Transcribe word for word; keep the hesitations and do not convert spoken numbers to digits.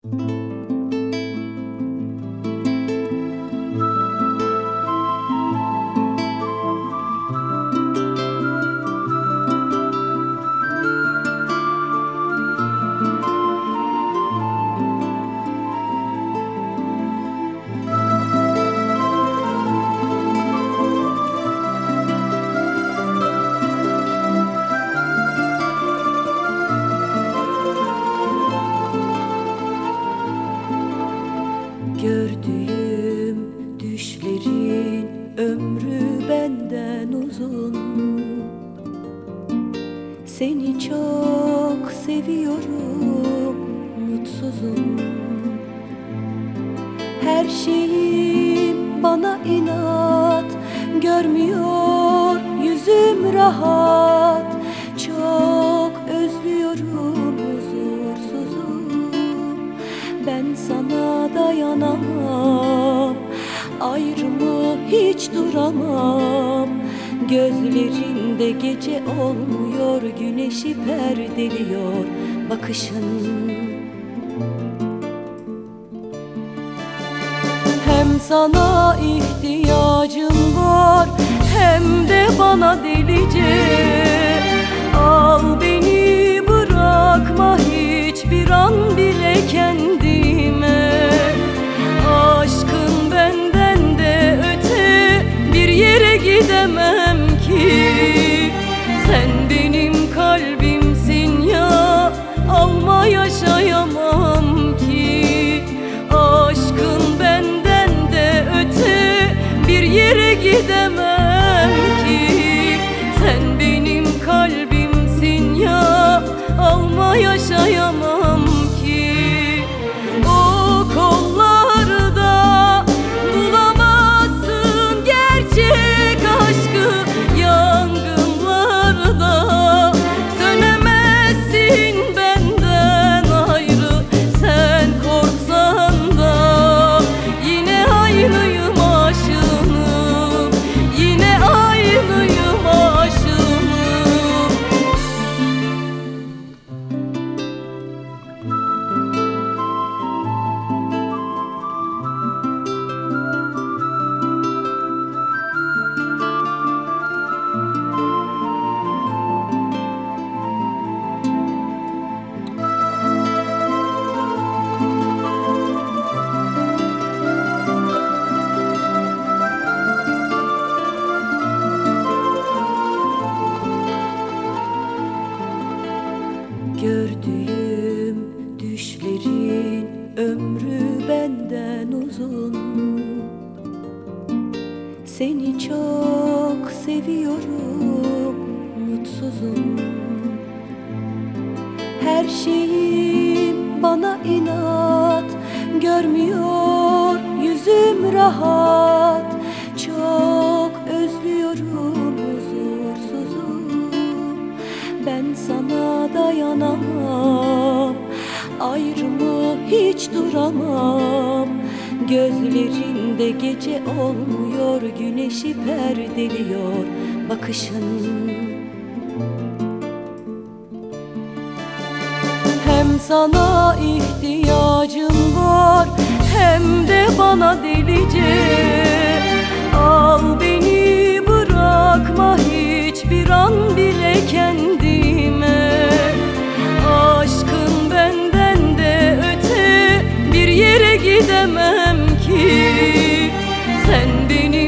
Gördüğüm düşlerin ömrü benden uzun. Seni çok seviyorum, mutsuzum. Her şeyim bana inat, görmüyor yüzüm rahat. Çok özlüyorum, huzursuzum. Ben sana dayanamam, ayrımı hiç duramam. Gözlerinde gece olmuyor, güneşi perdeliyor bakışın. Hem sana ihtiyacım var, hem de bana delice. Al beni, bırakma hiçbir an bile kendime. Aşkın benden de öte bir yere gidemem ki. Sen benim kalbimsin ya, alma yaşayamam ki. Aşkın benden de öte bir yere gidemem ki. Sen benim kalbimsin ya, alma yaşayamam ki. O kollarda bulamazsın gerçek aşkı, yangınlarda sönemezsin benden ayrı. Sen korksan da yine aynıyım aşığım, yine aynıyım aşığım. Gördüğüm düşlerin ömrü benden uzun. Seni çok seviyorum, mutsuzum. Her şeyim bana inat, görmüyor yüzüm rahat. Çok özlüyorum, huzursuzum. Ben sana dayanamam, ayrımı hiç duramam. Gözlerinde gece olmuyor, güneşi perdeliyor bakışın. Hem sana ihtiyacım var, hem de bana delice. Al beni, bırakma hiçbir an bile kendime. Aşkın benden de öte bir yere gidemem ki. Sen beni